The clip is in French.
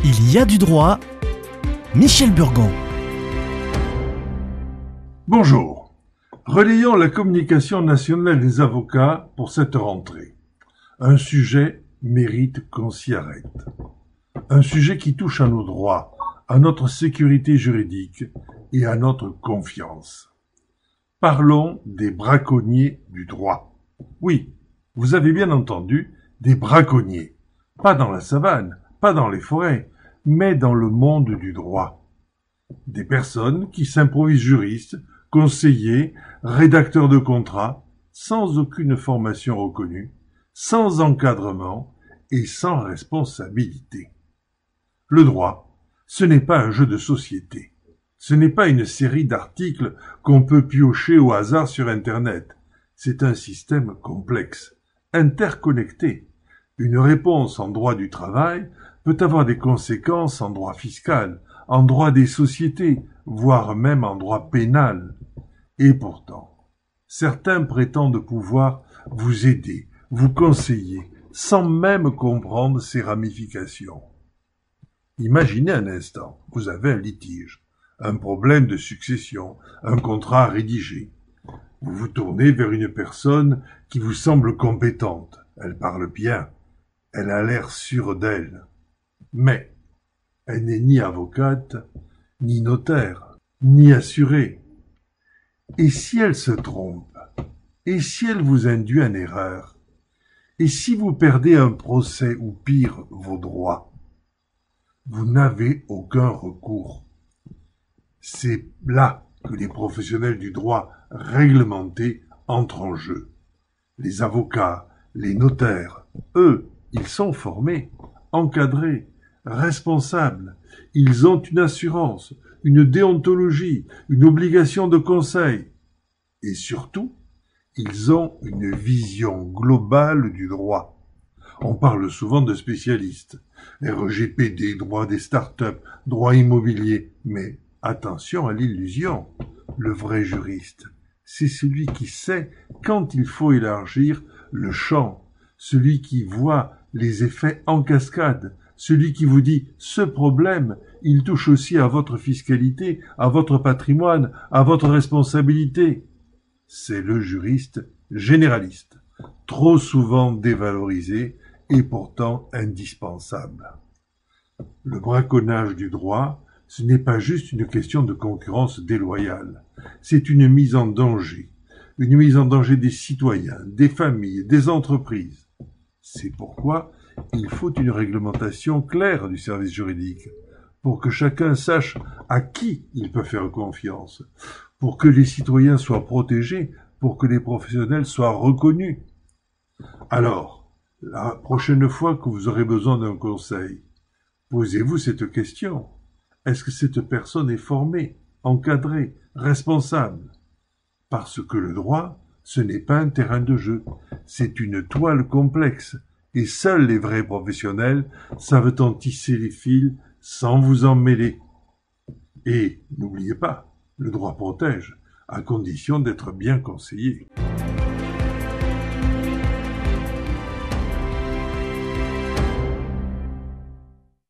Il y a du droit. Michel Burgon. Bonjour. Relayons la communication nationale des avocats pour cette rentrée. Un sujet mérite qu'on s'y arrête. Un sujet qui touche à nos droits, à notre sécurité juridique et à notre confiance. Parlons des braconniers du droit. Oui, vous avez bien entendu, des braconniers. Pas dans la savane, pas dans les forêts, mais dans le monde du droit. Des personnes qui s'improvisent juristes, conseillers, rédacteurs de contrats, sans aucune formation reconnue, sans encadrement et sans responsabilité. Le droit, ce n'est pas un jeu de société. Ce n'est pas une série d'articles qu'on peut piocher au hasard sur Internet. C'est un système complexe, interconnecté. Une réponse en droit du travail peut avoir des conséquences en droit fiscal, en droit des sociétés, voire même en droit pénal. Et pourtant, certains prétendent pouvoir vous aider, vous conseiller, sans même comprendre ses ramifications. Imaginez un instant, vous avez un litige, un problème de succession, un contrat à rédiger. Vous vous tournez vers une personne qui vous semble compétente. Elle parle bien, elle a l'air sûre d'elle. Mais elle n'est ni avocate, ni notaire, ni assurée. Et si elle se trompe? Et si elle vous induit en erreur? Et si vous perdez un procès ou pire, vos droits? Vous n'avez aucun recours. C'est là que les professionnels du droit réglementé entrent en jeu. Les avocats, les notaires, eux, ils sont formés, encadrés, responsables. Ils ont une assurance, une déontologie, une obligation de conseil. Et surtout, ils ont une vision globale du droit. On parle souvent de spécialistes. RGPD, droit des startups, droit immobilier. Mais attention à l'illusion. Le vrai juriste, c'est celui qui sait quand il faut élargir le champ. Celui qui voit les effets en cascade. Celui qui vous dit « ce problème, il touche aussi à votre fiscalité, à votre patrimoine, à votre responsabilité ». C'est le juriste généraliste, trop souvent dévalorisé et pourtant indispensable. Le braconnage du droit, ce n'est pas juste une question de concurrence déloyale, c'est une mise en danger des citoyens, des familles, des entreprises. C'est pourquoi il faut une réglementation claire du service juridique, pour que chacun sache à qui il peut faire confiance, pour que les citoyens soient protégés, pour que les professionnels soient reconnus. Alors, la prochaine fois que vous aurez besoin d'un conseil, posez-vous cette question. Est-ce que cette personne est formée, encadrée, responsable? Parce que le droit, ce n'est pas un terrain de jeu, c'est une toile complexe, et seuls les vrais professionnels savent en tisser les fils sans vous en mêler. Et n'oubliez pas, le droit protège, à condition d'être bien conseillé.